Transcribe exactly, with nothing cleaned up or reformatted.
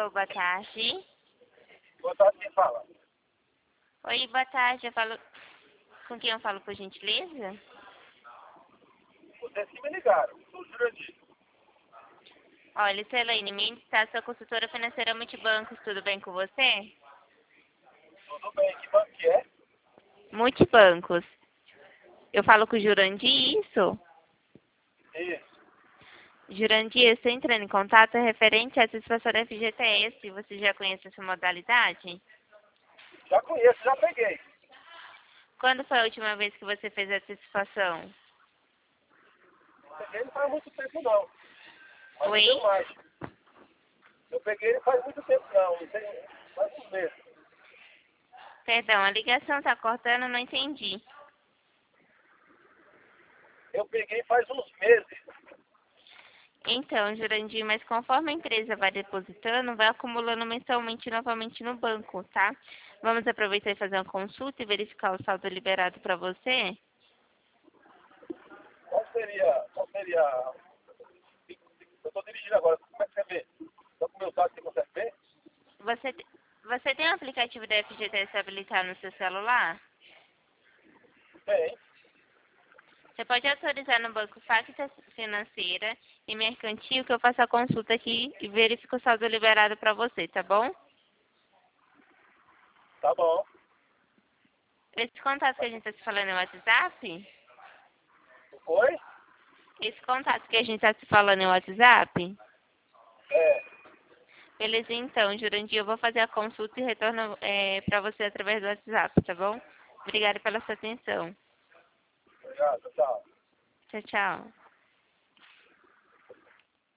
Alô, boa tarde. Boa tarde, quem fala? Oi, boa tarde. Eu falo... Com quem eu falo, por gentileza? Vocês que me ligaram, sou Jurandir. Olha, Elaine Mendes, tá? Sou consultora financeira Multibancos. Tudo bem com você? Tudo bem, que banco que é? Multibancos. Eu falo com o Jurandir, isso? Isso. Jurandir, eu estou entrando em contato referente à satisfação da F G T S. Você já conhece essa modalidade? Já conheço, já peguei. Quando foi a última vez que você fez a satisfação? Peguei ele faz muito tempo não. Mas Oi? não deu mais. Eu peguei ele faz muito tempo não, não tem faz um mês. Perdão, a ligação está cortando, não entendi. Eu peguei faz uns meses. Então, Jurandir, mas conforme a empresa vai depositando, vai acumulando mensalmente novamente no banco, tá? Vamos aproveitar e fazer uma consulta e verificar o saldo liberado para você? Qual seria, qual seria... Eu estou dirigindo agora, como é que você vê? Estou com o meu dado, você consegue ver? Você, te- você tem o aplicativo da F G T S habilitado no seu celular? Tem. Você pode autorizar no banco Facta Financeira e Mercantil que eu faça a consulta aqui e verifico o saldo liberado para você, tá bom? Tá bom. Esse contato que a gente está se falando é o WhatsApp? Foi? Esse contato que a gente está se falando é o WhatsApp? É. Beleza, então, Jurandir, eu vou fazer a consulta e retorno é, para você através do WhatsApp, tá bom? Obrigada pela sua atenção. Obrigado, tchau. Tchau, tchau.